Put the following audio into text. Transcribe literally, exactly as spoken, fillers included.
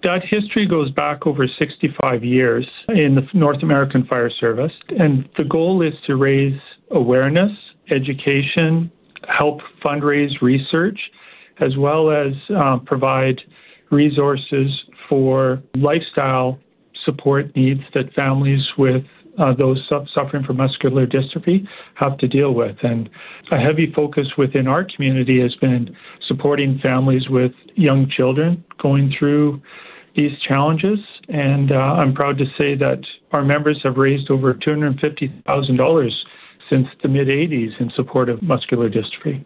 That history goes back over sixty-five years in the North American Fire Service, and the goal is to raise awareness, education, help fundraise research, as well as uh, provide resources for lifestyle support needs that families with uh, those su- suffering from muscular dystrophy have to deal with. And a heavy focus within our community has been supporting families with young children going through these challenges. And uh, I'm proud to say that our members have raised over two hundred fifty thousand dollars since the mid-eighties in support of muscular dystrophy.